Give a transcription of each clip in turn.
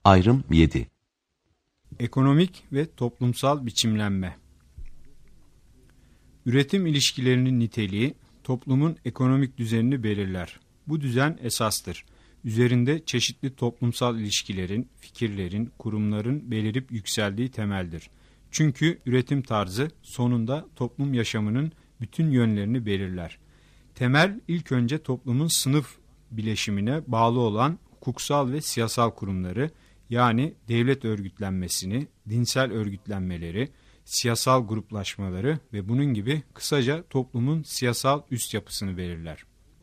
Ayrım 7. Ekonomik ve toplumsal biçimlenme. Üretim ilişkilerinin niteliği toplumun ekonomik düzenini belirler. Bu düzen esastır. Üzerinde çeşitli toplumsal ilişkilerin, fikirlerin, kurumların belirip yükseldiği temeldir. Çünkü üretim tarzı sonunda toplum yaşamının bütün yönlerini belirler. Temel ilk önce toplumun sınıf bileşimine bağlı olan hukuksal ve siyasal kurumları, yani devlet örgütlenmesini, dinsel örgütlenmeleri, siyasal gruplaşmaları ve bunun gibi kısaca toplumun siyasal üst yapısını belirler.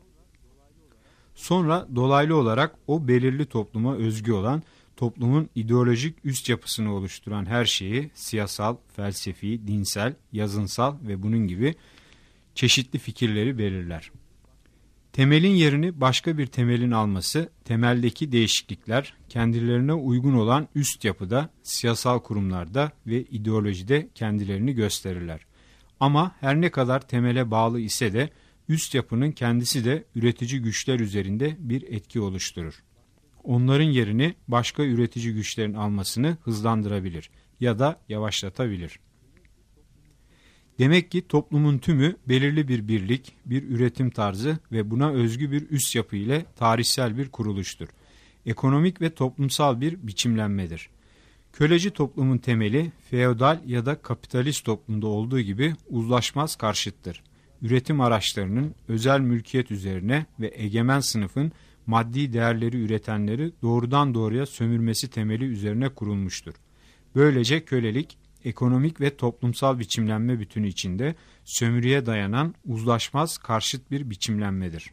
Sonra dolaylı olarak o belirli topluma özgü olan toplumun ideolojik üst yapısını oluşturan her şeyi siyasal, felsefi, dinsel, yazınsal ve bunun gibi çeşitli fikirleri belirler. Temelin yerini başka bir temelin alması, temeldeki değişiklikler kendilerine uygun olan üst yapıda, siyasal kurumlarda ve ideolojide kendilerini gösterirler. Ama her ne kadar temele bağlı ise de üst yapının kendisi de üretici güçler üzerinde bir etki oluşturur. Onların yerini başka üretici güçlerin almasını hızlandırabilir ya da yavaşlatabilir. Demek ki toplumun tümü belirli bir birlik, bir üretim tarzı ve buna özgü bir üst yapı ile tarihsel bir kuruluştur. Ekonomik ve toplumsal bir biçimlenmedir. Köleci toplumun temeli, feodal ya da kapitalist toplumda olduğu gibi uzlaşmaz karşıttır. Üretim araçlarının özel mülkiyet üzerine ve egemen sınıfın maddi değerleri üretenleri doğrudan doğruya sömürmesi temeli üzerine kurulmuştur. Böylece kölelik, ekonomik ve toplumsal biçimlenme bütünü içinde sömürüye dayanan uzlaşmaz karşıt bir biçimlenmedir.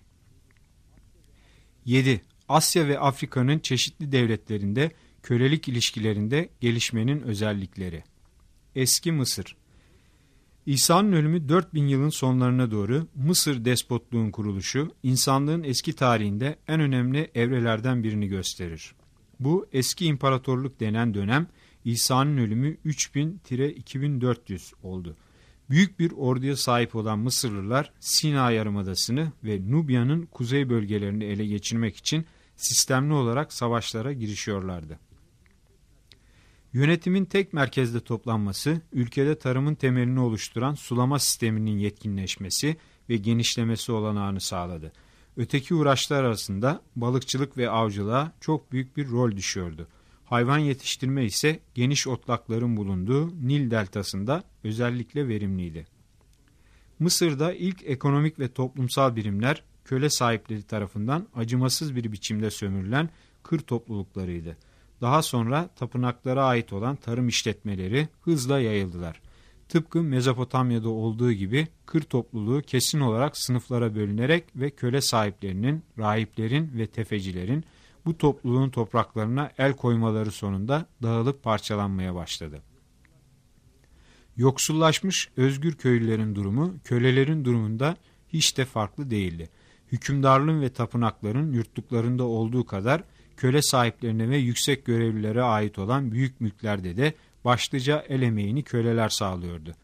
7. Asya ve Afrika'nın çeşitli devletlerinde kölelik ilişkilerinde gelişmenin özellikleri. Eski Mısır. İsa'nın ölümü 4000 yılın sonlarına doğru Mısır despotluğun kuruluşu insanlığın eski tarihinde en önemli evrelerden birini gösterir. Bu eski imparatorluk denen dönem İsa'nın ölümü 3000-2400 oldu. Büyük bir orduya sahip olan Mısırlılar Sina Yarımadası'nı ve Nubya'nın kuzey bölgelerini ele geçirmek için sistemli olarak savaşlara girişiyorlardı. Yönetimin tek merkezde toplanması, ülkede tarımın temelini oluşturan sulama sisteminin yetkinleşmesi ve genişlemesi olanağını sağladı. Öteki uğraşlar arasında balıkçılık ve avcılığa çok büyük bir rol düşüyordu. Hayvan yetiştirme ise geniş otlakların bulunduğu Nil deltasında özellikle verimliydi. Mısır'da ilk ekonomik ve toplumsal birimler köle sahipleri tarafından acımasız bir biçimde sömürülen kır topluluklarıydı. Daha sonra tapınaklara ait olan tarım işletmeleri hızla yayıldılar. Tıpkı Mezopotamya'da olduğu gibi kır topluluğu kesin olarak sınıflara bölünerek ve köle sahiplerinin, rahiplerin ve tefecilerin bu topluluğun topraklarına el koymaları sonunda dağılıp parçalanmaya başladı. Yoksullaşmış özgür köylülerin durumu kölelerin durumunda hiç de farklı değildi. Hükümdarlığın ve tapınakların yurtluklarında olduğu kadar köle sahiplerine ve yüksek görevlilere ait olan büyük mülklerde de başlıca el emeğini köleler sağlıyordu.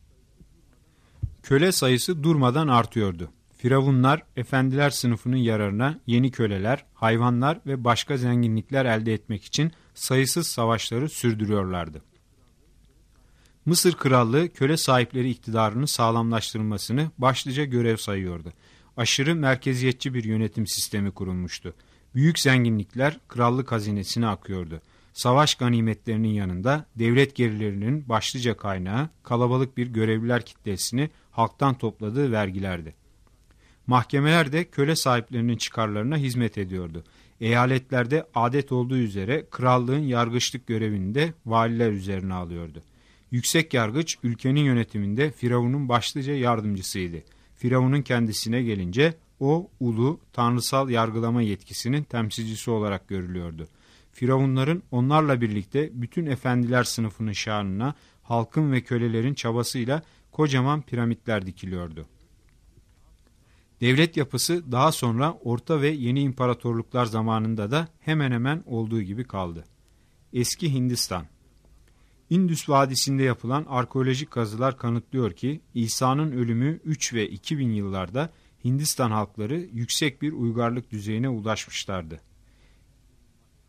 Köle sayısı durmadan artıyordu. Firavunlar, efendiler sınıfının yararına yeni köleler, hayvanlar ve başka zenginlikler elde etmek için sayısız savaşları sürdürüyorlardı. Mısır Krallığı köle sahipleri iktidarının sağlamlaştırılmasını başlıca görev sayıyordu. Aşırı merkeziyetçi bir yönetim sistemi kurulmuştu. Büyük zenginlikler krallık hazinesine akıyordu. Savaş ganimetlerinin yanında devlet gelirlerinin başlıca kaynağı kalabalık bir görevliler kitlesini halktan topladığı vergilerdi. Mahkemeler de köle sahiplerinin çıkarlarına hizmet ediyordu. Eyaletlerde adet olduğu üzere krallığın yargıçlık görevini de valiler üzerine alıyordu. Yüksek yargıç ülkenin yönetiminde Firavun'un başlıca yardımcısıydı. Firavun'un kendisine gelince o ulu tanrısal yargılama yetkisinin temsilcisi olarak görülüyordu. Firavunların onlarla birlikte bütün efendiler sınıfının şanına halkın ve kölelerin çabasıyla kocaman piramitler dikiliyordu. Devlet yapısı daha sonra Orta ve Yeni İmparatorluklar zamanında da hemen hemen olduğu gibi kaldı. Eski Hindistan. Indus Vadisi'nde yapılan arkeolojik kazılar kanıtlıyor ki İsa'nın ölümü 3 ve 2000 yıllarda Hindistan halkları yüksek bir uygarlık düzeyine ulaşmışlardı.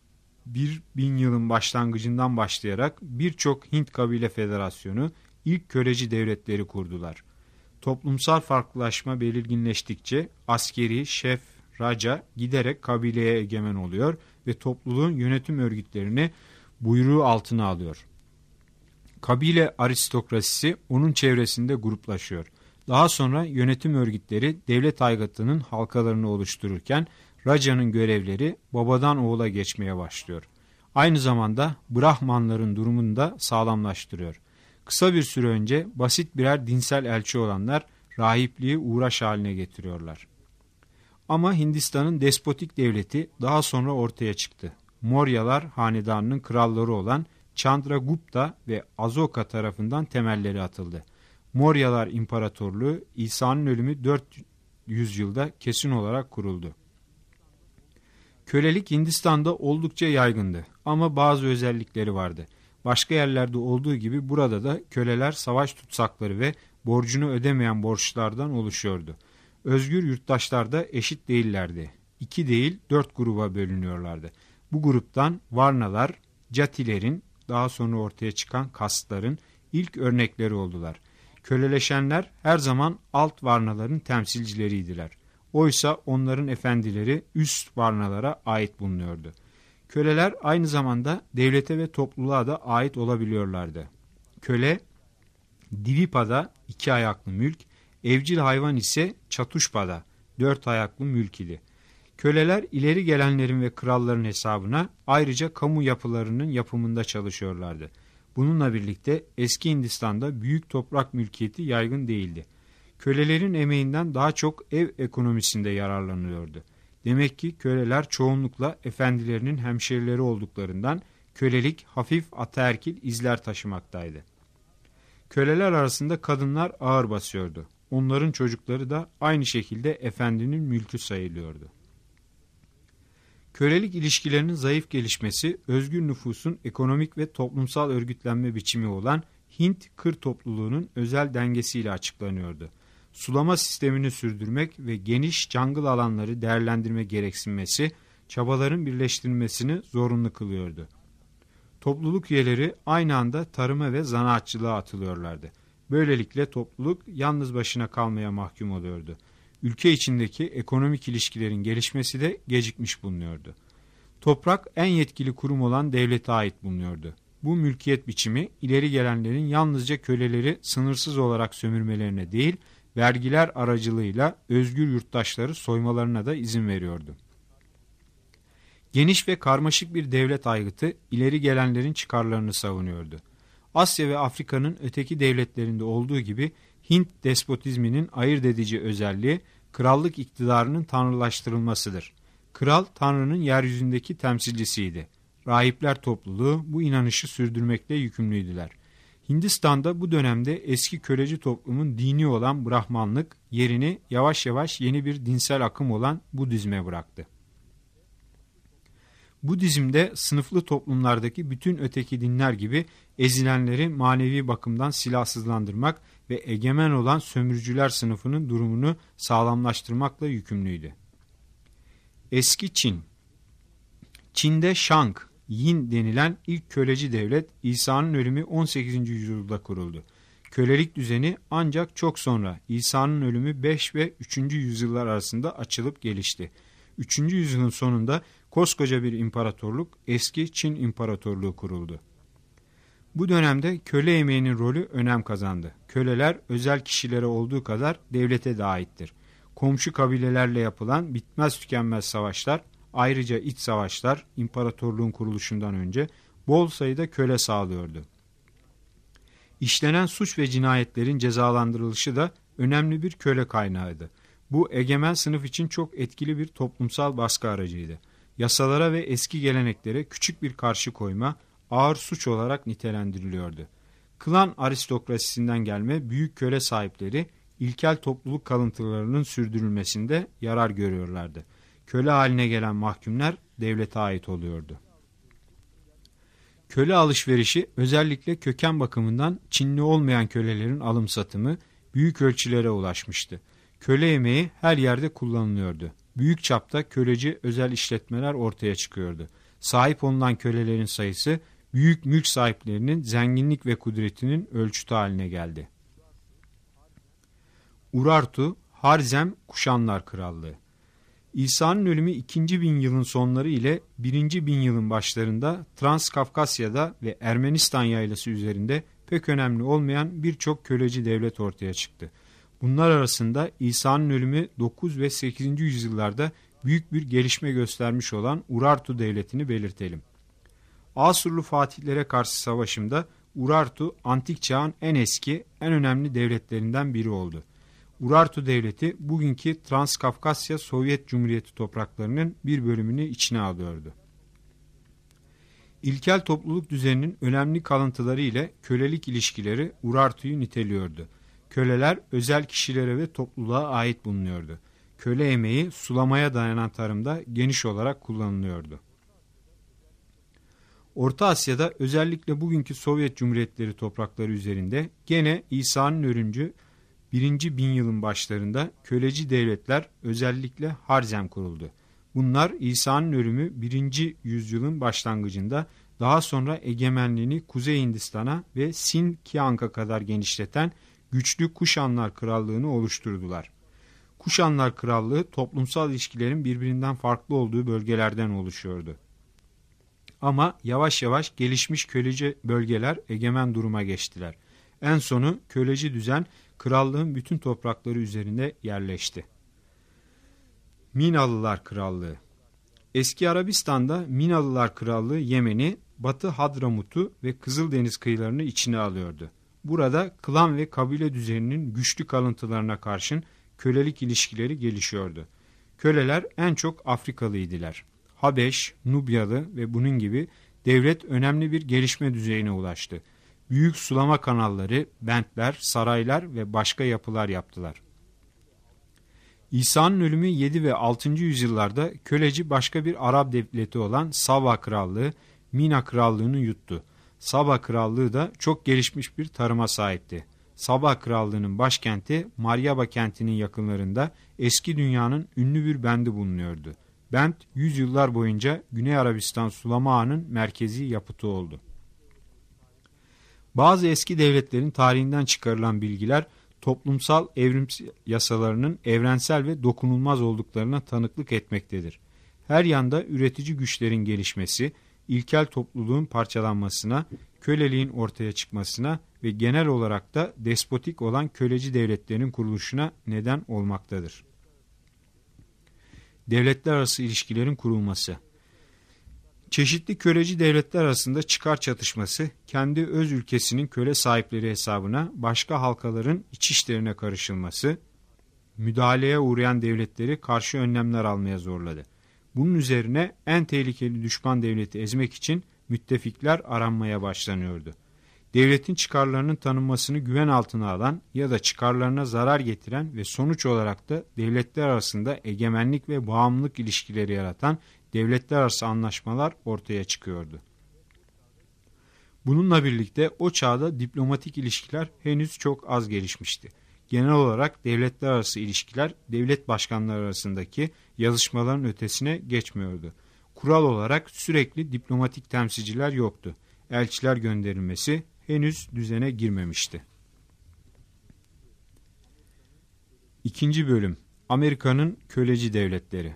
1000 yılın başlangıcından başlayarak birçok Hint kabile federasyonu ilk köleci devletleri kurdular. Toplumsal farklılaşma belirginleştikçe askeri, şef, raca giderek kabileye egemen oluyor ve topluluğun yönetim örgütlerini buyruğu altına alıyor. Kabile aristokrasisi onun çevresinde gruplaşıyor. Daha sonra yönetim örgütleri devlet aygıtının halkalarını oluştururken Raca'nın görevleri babadan oğula geçmeye başlıyor. Aynı zamanda Brahmanların durumunu da sağlamlaştırıyor. Kısa bir süre önce basit birer dinsel elçi olanlar rahipliği uğraş haline getiriyorlar. Ama Hindistan'ın despotik devleti daha sonra ortaya çıktı. Moryalar hanedanının kralları olan Chandragupta ve Asoka tarafından temelleri atıldı. Moryalar İmparatorluğu İsa'nın ölümü 400 yılda kesin olarak kuruldu. Kölelik Hindistan'da oldukça yaygındı ama bazı özellikleri vardı. Başka yerlerde olduğu gibi burada da köleler savaş tutsakları ve borcunu ödemeyen borçlardan oluşuyordu. Özgür yurttaşlar da eşit değillerdi. 2 değil 4 gruba bölünüyorlardı. Bu gruptan Varnalar, Jatilerin, daha sonra ortaya çıkan kastların ilk örnekleri oldular. Köleleşenler her zaman alt varnaların temsilcileriydiler. Oysa onların efendileri üst varnalara ait bulunuyordu. Köleler aynı zamanda devlete ve topluluğa da ait olabiliyorlardı. Köle, Divipada 2 ayaklı mülk, evcil hayvan ise Çatuşpada 4 ayaklı mülk idi. Köleler ileri gelenlerin ve kralların hesabına ayrıca kamu yapılarının yapımında çalışıyorlardı. Bununla birlikte eski Hindistan'da büyük toprak mülkiyeti yaygın değildi. Kölelerin emeğinden daha çok ev ekonomisinde yararlanılıyordu. Demek ki köleler çoğunlukla efendilerinin hemşerileri olduklarından kölelik hafif ataerkil izler taşımaktaydı. Köleler arasında kadınlar ağır basıyordu. Onların çocukları da aynı şekilde efendinin mülkü sayılıyordu. Kölelik ilişkilerinin zayıf gelişmesi, özgür nüfusun ekonomik ve toplumsal örgütlenme biçimi olan Hint kır topluluğunun özel dengesiyle açıklanıyordu. Sulama sistemini sürdürmek ve geniş jungle alanları değerlendirme gereksinmesi, çabaların birleştirilmesini zorunlu kılıyordu. Topluluk üyeleri aynı anda tarıma ve zanaatçılığa atılıyorlardı. Böylelikle topluluk yalnız başına kalmaya mahkum oluyordu. Ülke içindeki ekonomik ilişkilerin gelişmesi de gecikmiş bulunuyordu. Toprak en yetkili kurum olan devlete ait bulunuyordu. Bu mülkiyet biçimi ileri gelenlerin yalnızca köleleri sınırsız olarak sömürmelerine değil, vergiler aracılığıyla özgür yurttaşları soymalarına da izin veriyordu. Geniş ve karmaşık bir devlet aygıtı ileri gelenlerin çıkarlarını savunuyordu. Asya ve Afrika'nın öteki devletlerinde olduğu gibi Hint despotizminin ayırt edici özelliği krallık iktidarının tanrılaştırılmasıdır. Kral Tanrı'nın yeryüzündeki temsilcisiydi. Rahipler topluluğu bu inanışı sürdürmekle yükümlüydüler. Hindistan'da bu dönemde eski köleci toplumun dini olan Brahmanlık yerini yavaş yavaş yeni bir dinsel akım olan Budizme bıraktı. Budizm'de sınıflı toplumlardaki bütün öteki dinler gibi ezilenleri manevi bakımdan silahsızlandırmak ve egemen olan sömürücüler sınıfının durumunu sağlamlaştırmakla yükümlüydü. Eski Çin. Çin'de Shang, Yin denilen ilk köleci devlet İsa'nın ölümü 18. yüzyılda kuruldu. Kölelik düzeni ancak çok sonra İsa'nın ölümü 5 ve 3. yüzyıllar arasında açılıp gelişti. 3. yüzyılın sonunda koskoca bir imparatorluk, eski Çin İmparatorluğu kuruldu. Bu dönemde köle emeğinin rolü önem kazandı. Köleler özel kişilere olduğu kadar devlete de aittir. Komşu kabilelerle yapılan bitmez tükenmez savaşlar, ayrıca iç savaşlar imparatorluğun kuruluşundan önce bol sayıda köle sağlıyordu. İşlenen suç ve cinayetlerin cezalandırılışı da önemli bir köle kaynağıydı. Bu egemen sınıf için çok etkili bir toplumsal baskı aracıydı. Yasalara ve eski geleneklere küçük bir karşı koyma ağır suç olarak nitelendiriliyordu. Klan aristokrasisinden gelme büyük köle sahipleri ilkel topluluk kalıntılarının sürdürülmesinde yarar görüyorlardı. Köle haline gelen mahkumlar devlete ait oluyordu. Köle alışverişi özellikle köken bakımından Çinli olmayan kölelerin alım satımı büyük ölçülere ulaşmıştı. Köle emeği her yerde kullanılıyordu. Büyük çapta köleci özel işletmeler ortaya çıkıyordu. Sahip olunan kölelerin sayısı büyük mülk sahiplerinin zenginlik ve kudretinin ölçütü haline geldi. Urartu, Harzem Kuşanlar Krallığı. İsa'nın ölümü 2. bin yılın sonları ile 1. bin yılın başlarında Transkafkasya'da ve Ermenistan yaylası üzerinde pek önemli olmayan birçok köleci devlet ortaya çıktı. Bunlar arasında İsa'nın ölümü 9 ve 8. yüzyıllarda büyük bir gelişme göstermiş olan Urartu devletini belirtelim. Asurlu fatihlere karşı savaşımda Urartu antik çağın en eski, en önemli devletlerinden biri oldu. Urartu devleti bugünkü Transkafkasya Sovyet Cumhuriyeti topraklarının bir bölümünü içine alıyordu. İlkel topluluk düzeninin önemli kalıntıları ile kölelik ilişkileri Urartu'yu niteliyordu. Köleler özel kişilere ve topluluğa ait bulunuyordu. Köle emeği sulamaya dayanan tarımda geniş olarak kullanılıyordu. Orta Asya'da özellikle bugünkü Sovyet Cumhuriyetleri toprakları üzerinde gene İsa'nın ölümcü 1. bin yılın başlarında köleci devletler özellikle Harzem kuruldu. Bunlar İsa'nın ölümü 1. yüzyılın başlangıcında daha sonra egemenliğini Kuzey Hindistan'a ve Sin-Kiank'a kadar genişleten güçlü Kuşanlar Krallığı'nı oluşturdular. Kuşanlar Krallığı toplumsal ilişkilerin birbirinden farklı olduğu bölgelerden oluşuyordu. Ama yavaş yavaş gelişmiş köleci bölgeler egemen duruma geçtiler. En sonu köleci düzen krallığın bütün toprakları üzerinde yerleşti. Minalılar Krallığı. Eski Arabistan'da Minalılar Krallığı Yemen'i, Batı Hadramut'u ve Kızıldeniz kıyılarını içine alıyordu. Burada klan ve kabile düzeninin güçlü kalıntılarına karşın kölelik ilişkileri gelişiyordu. Köleler en çok Afrikalıydılar. Habeş, Nubyalı ve bunun gibi devlet önemli bir gelişme düzeyine ulaştı. Büyük sulama kanalları, bentler, saraylar ve başka yapılar yaptılar. İsa'nın ölümü 7 ve 6. yüzyıllarda köleci başka bir Arap devleti olan Saba Krallığı, Mina Krallığı'nı yuttu. Saba Krallığı da çok gelişmiş bir tarıma sahipti. Saba Krallığı'nın başkenti Maryaba kentinin yakınlarında eski dünyanın ünlü bir bendi bulunuyordu. Bent, yüzyıllar boyunca Güney Arabistan sulama ağının merkezi yapıtı oldu. Bazı eski devletlerin tarihinden çıkarılan bilgiler, toplumsal evrim yasalarının evrensel ve dokunulmaz olduklarına tanıklık etmektedir. Her yanda üretici güçlerin gelişmesi, ilkel topluluğun parçalanmasına, köleliğin ortaya çıkmasına ve genel olarak da despotik olan köleci devletlerin kuruluşuna neden olmaktadır. Devletler arası ilişkilerin kurulması. Çeşitli köleci devletler arasında çıkar çatışması, kendi öz ülkesinin köle sahipleri hesabına başka halkaların iç işlerine karışılması, müdahaleye uğrayan devletleri karşı önlemler almaya zorladı. Bunun üzerine en tehlikeli düşman devleti ezmek için müttefikler aranmaya başlanıyordu. Devletin çıkarlarının tanınmasını güven altına alan ya da çıkarlarına zarar getiren ve sonuç olarak da devletler arasında egemenlik ve bağımlılık ilişkileri yaratan devletler arası anlaşmalar ortaya çıkıyordu. Bununla birlikte o çağda diplomatik ilişkiler henüz çok az gelişmişti. Genel olarak devletler arası ilişkiler devlet başkanları arasındaki yazışmaların ötesine geçmiyordu. Kural olarak sürekli diplomatik temsilciler yoktu. Elçiler gönderilmesi henüz düzene girmemişti. 2. bölüm Amerika'nın köleci devletleri.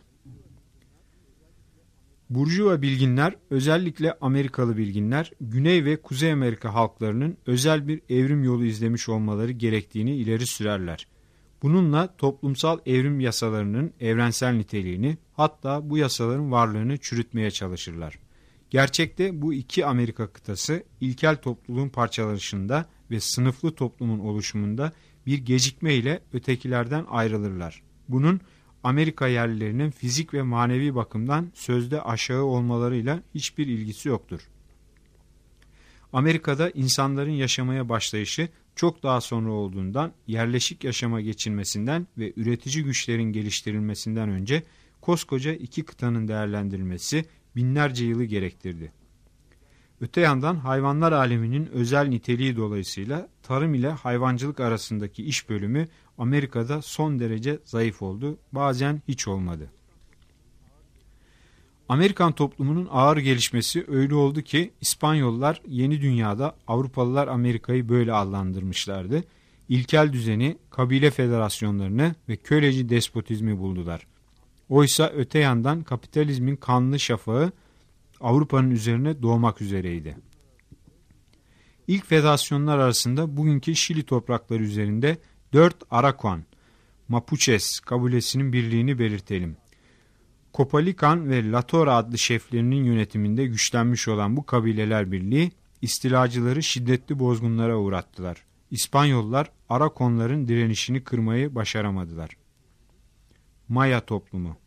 Burjuva bilginler, özellikle Amerikalı bilginler, Güney ve Kuzey Amerika halklarının özel bir evrim yolu izlemiş olmaları gerektiğini ileri sürerler. Bununla toplumsal evrim yasalarının evrensel niteliğini, hatta bu yasaların varlığını çürütmeye çalışırlar. Gerçekte bu iki Amerika kıtası, ilkel topluluğun parçalanışında ve sınıflı toplumun oluşumunda bir gecikme ile ötekilerden ayrılırlar. Bunun Amerika yerlilerinin fizik ve manevi bakımdan sözde aşağı olmalarıyla hiçbir ilgisi yoktur. Amerika'da insanların yaşamaya başlayışı çok daha sonra olduğundan yerleşik yaşama geçilmesinden ve üretici güçlerin geliştirilmesinden önce koskoca iki kıtanın değerlendirilmesi binlerce yılı gerektirdi. Öte yandan hayvanlar aleminin özel niteliği dolayısıyla tarım ile hayvancılık arasındaki iş bölümü Amerika'da son derece zayıf oldu, bazen hiç olmadı. Amerikan toplumunun ağır gelişmesi öyle oldu ki İspanyollar yeni dünyada Avrupalılar Amerika'yı böyle adlandırmışlardı. İlkel düzeni, kabile federasyonlarını ve köleci despotizmi buldular. Oysa öte yandan kapitalizmin kanlı şafağı Avrupa'nın üzerine doğmak üzereydi. İlk federasyonlar arasında bugünkü Şili toprakları üzerinde 4 Arakan, Mapuches kabilesinin birliğini belirtelim. Copalican ve Latora adlı şeflerinin yönetiminde güçlenmiş olan bu kabileler birliği istilacıları şiddetli bozgunlara uğrattılar. İspanyollar Arakonların direnişini kırmayı başaramadılar. Maya toplumu.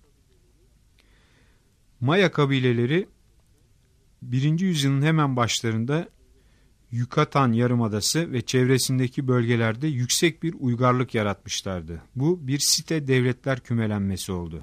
Maya kabileleri 1. yüzyılın hemen başlarında Yucatan Yarımadası ve çevresindeki bölgelerde yüksek bir uygarlık yaratmışlardı. Bu bir site devletler kümelenmesi oldu.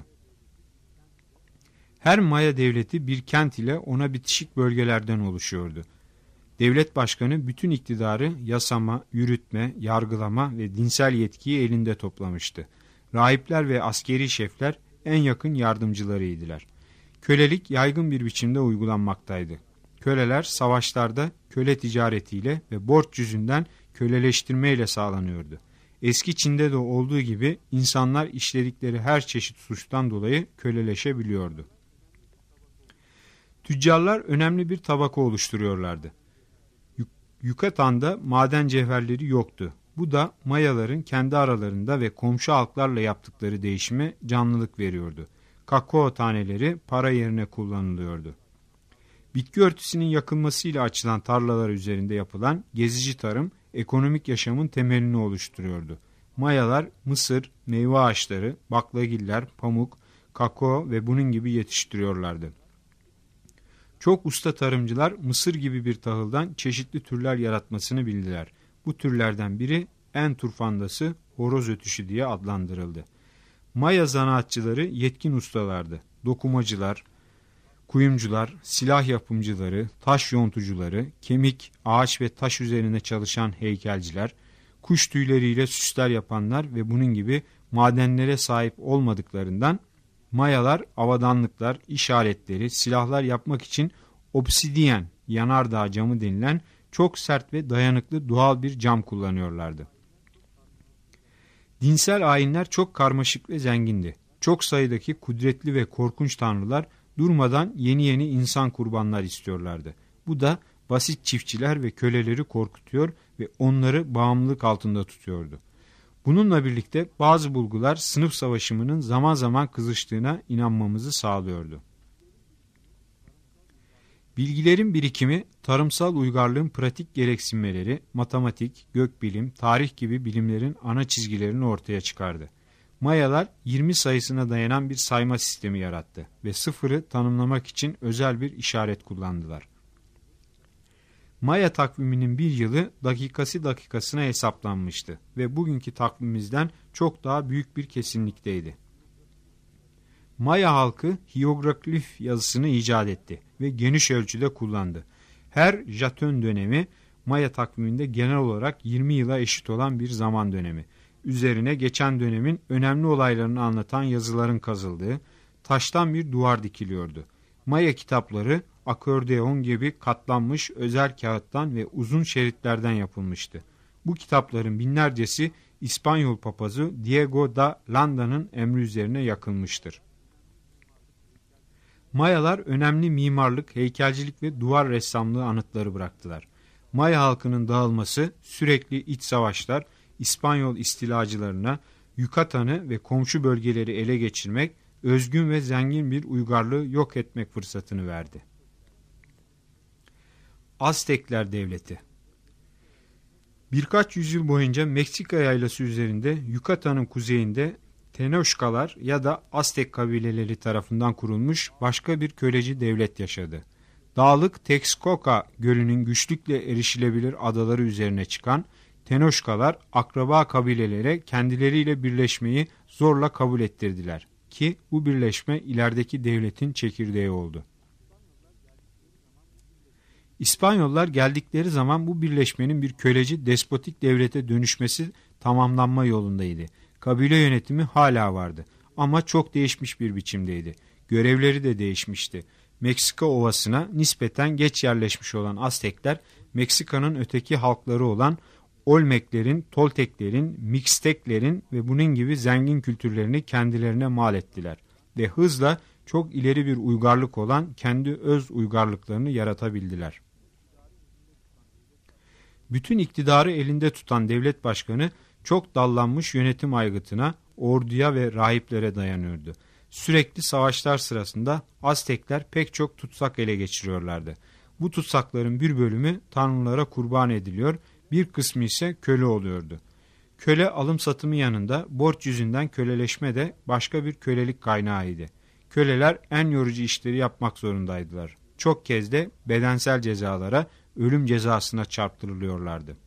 Her Maya devleti bir kent ile ona bitişik bölgelerden oluşuyordu. Devlet başkanı bütün iktidarı yasama, yürütme, yargılama ve dinsel yetkiyi elinde toplamıştı. Rahipler ve askeri şefler en yakın yardımcılarıydılar. Kölelik yaygın bir biçimde uygulanmaktaydı. Köleler savaşlarda köle ticaretiyle ve borç yüzünden köleleştirmeyle sağlanıyordu. Eski Çin'de de olduğu gibi insanlar işledikleri her çeşit suçtan dolayı köleleşebiliyordu. Tüccarlar önemli bir tabaka oluşturuyorlardı. Yukatan'da maden cevherleri yoktu. Bu da Mayaların kendi aralarında ve komşu halklarla yaptıkları değişime canlılık veriyordu. Kakao taneleri para yerine kullanılıyordu. Bitki örtüsünün yakılmasıyla açılan tarlalar üzerinde yapılan gezici tarım ekonomik yaşamın temelini oluşturuyordu. Mayalar mısır, meyve ağaçları, baklagiller, pamuk, kakao ve bunun gibi yetiştiriyorlardı. Çok usta tarımcılar mısır gibi bir tahıldan çeşitli türler yaratmasını bildiler. Bu türlerden biri en turfandası horoz ötüşü diye adlandırıldı. Maya zanaatçıları yetkin ustalardı. Dokumacılar, kuyumcular, silah yapımcıları, taş yontucuları, kemik, ağaç ve taş üzerine çalışan heykelciler, kuş tüyleriyle süsler yapanlar ve bunun gibi madenlere sahip olmadıklarından Mayalar avadanlıklar, iş aletleri, silahlar yapmak için obsidiyen, yanardağ camı denilen çok sert ve dayanıklı doğal bir cam kullanıyorlardı. Dinsel ayinler çok karmaşık ve zengindi. Çok sayıdaki kudretli ve korkunç tanrılar durmadan yeni insan kurbanlar istiyorlardı. Bu da basit çiftçiler ve köleleri korkutuyor ve onları bağımlılık altında tutuyordu. Bununla birlikte bazı bulgular sınıf savaşımının zaman zaman kızıştığına inanmamızı sağlıyordu. Bilgilerin birikimi, tarımsal uygarlığın pratik gereksinmeleri, matematik, gökbilim, tarih gibi bilimlerin ana çizgilerini ortaya çıkardı. Mayalar 20 sayısına dayanan bir sayma sistemi yarattı ve sıfırı tanımlamak için özel bir işaret kullandılar. Maya takviminin bir yılı dakikasına hesaplanmıştı ve bugünkü takvimimizden çok daha büyük bir kesinlikteydi. Maya halkı hiyeroglif yazısını icat etti ve geniş ölçüde kullandı. Her Jatön dönemi Maya takviminde genel olarak 20 yıla eşit olan bir zaman dönemi. Üzerine geçen dönemin önemli olaylarını anlatan yazıların kazıldığı taştan bir duvar dikiliyordu. Maya kitapları akordeon gibi katlanmış özel kağıttan ve uzun şeritlerden yapılmıştı. Bu kitapların binlercesi İspanyol papazı Diego da Landa'nın emri üzerine yakılmıştır. Mayalar önemli mimarlık, heykelcilik ve duvar ressamlığı anıtları bıraktılar. Maya halkının dağılması, sürekli iç savaşlar, İspanyol istilacılarına Yukatan'ı ve komşu bölgeleri ele geçirmek, özgün ve zengin bir uygarlığı yok etmek fırsatını verdi. Aztekler Devleti. Birkaç yüzyıl boyunca Meksika yaylası üzerinde Yukatan'ın kuzeyinde Tenochcalar ya da Aztek kabileleri tarafından kurulmuş başka bir köleci devlet yaşadı. Dağlık Texcoco Gölü'nün güçlükle erişilebilir adaları üzerine çıkan Tenochcalar akraba kabilelere kendileriyle birleşmeyi zorla kabul ettirdiler ki bu birleşme ilerideki devletin çekirdeği oldu. İspanyollar geldikleri zaman bu birleşmenin bir köleci despotik devlete dönüşmesi tamamlanma yolundaydı. Kabile yönetimi hala vardı ama çok değişmiş bir biçimdeydi. Görevleri de değişmişti. Meksika ovasına nispeten geç yerleşmiş olan Aztekler, Meksika'nın öteki halkları olan Olmeklerin, Tolteklerin, Mixteklerin ve bunun gibi zengin kültürlerini kendilerine mal ettiler ve hızla çok ileri bir uygarlık olan kendi öz uygarlıklarını yaratabildiler. Bütün iktidarı elinde tutan devlet başkanı çok dallanmış yönetim aygıtına, orduya ve rahiplere dayanıyordu. Sürekli savaşlar sırasında Aztekler pek çok tutsak ele geçiriyorlardı. Bu tutsakların bir bölümü tanrılara kurban ediliyor, bir kısmı ise köle oluyordu. Köle alım satımı yanında borç yüzünden köleleşme de başka bir kölelik kaynağıydı. Köleler en yorucu işleri yapmak zorundaydılar. Çok kez de bedensel cezalara, ölüm cezasına çarptırılıyorlardı.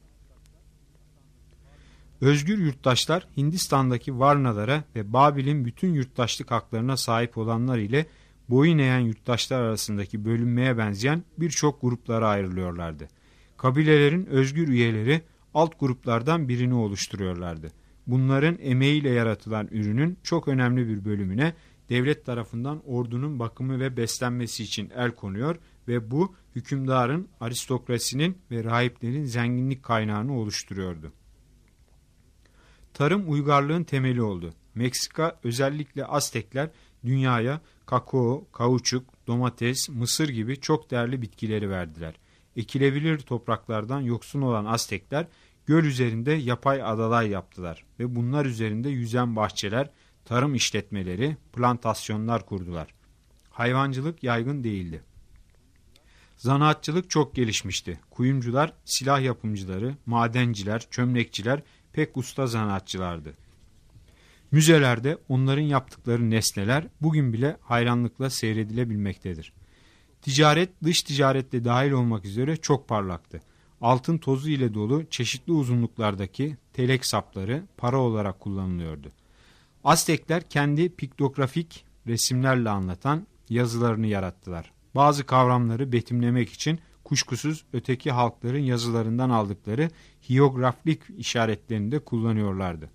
Özgür yurttaşlar Hindistan'daki Varnalara ve Babil'in bütün yurttaşlık haklarına sahip olanlar ile boyun eğen yurttaşlar arasındaki bölünmeye benzeyen birçok gruplara ayrılıyorlardı. Kabilelerin özgür üyeleri alt gruplardan birini oluşturuyorlardı. Bunların emeğiyle yaratılan ürünün çok önemli bir bölümüne devlet tarafından ordunun bakımı ve beslenmesi için el konuyor ve bu hükümdarın, aristokrasinin ve rahiplerin zenginlik kaynağını oluşturuyordu. Tarım uygarlığın temeli oldu. Meksika, özellikle Aztekler dünyaya kakao, kauçuk, domates, mısır gibi çok değerli bitkileri verdiler. Ekilebilir topraklardan yoksun olan Aztekler göl üzerinde yapay adalar yaptılar ve bunlar üzerinde yüzen bahçeler, tarım işletmeleri, plantasyonlar kurdular. Hayvancılık yaygın değildi. Zanaatçılık çok gelişmişti. Kuyumcular, silah yapımcıları, madenciler, çömlekçiler pek usta zanaatçılardı. Müzelerde onların yaptıkları nesneler bugün bile hayranlıkla seyredilebilmektedir. Ticaret, dış ticaretle dahil olmak üzere çok parlaktı. Altın tozu ile dolu çeşitli uzunluklardaki telek sapları para olarak kullanılıyordu. Aztekler kendi piktografik resimlerle anlatan yazılarını yarattılar. Bazı kavramları betimlemek için kuşkusuz öteki halkların yazılarından aldıkları hieroglifik işaretlerini de kullanıyorlardı.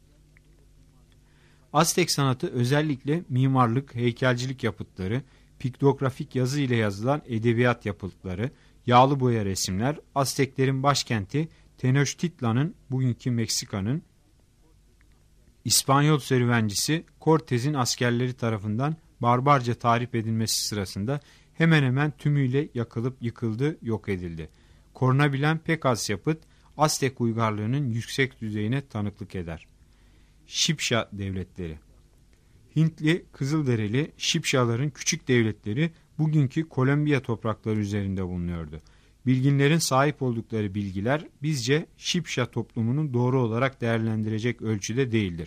Aztek sanatı özellikle mimarlık, heykelcilik yapıtları, piktografik yazı ile yazılan edebiyat yapıtları, yağlı boya resimler, Azteklerin başkenti Tenochtitlan'ın, bugünkü Meksika'nın, İspanyol serüvencisi Cortez'in askerleri tarafından barbarca tahrip edilmesi sırasında hemen hemen tümüyle yakılıp yıkıldı, yok edildi. Korunabilen pek az yapıt Aztek uygarlığının yüksek düzeyine tanıklık eder. Şipşa devletleri. Hintli, Kızılderili Şipşaların küçük devletleri bugünkü Kolombiya toprakları üzerinde bulunuyordu. Bilginlerin sahip oldukları bilgiler bizce Şipşa toplumunun doğru olarak değerlendirecek ölçüde değildir.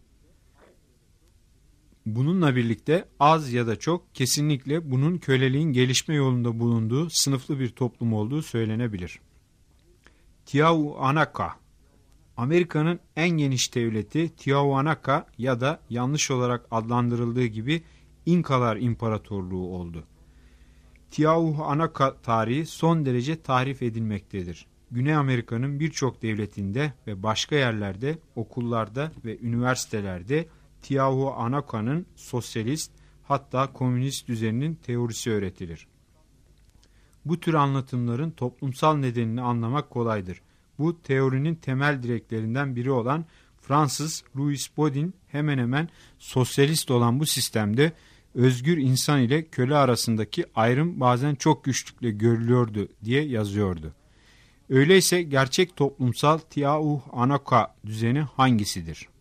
Bununla birlikte az ya da çok kesinlikle bunun köleliğin gelişme yolunda bulunduğu sınıflı bir toplum olduğu söylenebilir. Tiahuanaca, Amerika'nın en geniş devleti Tiahuanaca ya da yanlış olarak adlandırıldığı gibi İnkalar İmparatorluğu oldu. Tiahuanaca tarihi son derece tahrif edilmektedir. Güney Amerika'nın birçok devletinde ve başka yerlerde, okullarda ve üniversitelerde Tiahuanaca'nın sosyalist hatta komünist düzeninin teorisi öğretilir. Bu tür anlatımların toplumsal nedenini anlamak kolaydır. Bu teorinin temel direklerinden biri olan Fransız Louis Bodin hemen hemen sosyalist olan bu sistemde özgür insan ile köle arasındaki ayrım bazen çok güçlükle görülüyordu diye yazıyordu. Öyleyse gerçek toplumsal Tiahuanaca düzeni hangisidir?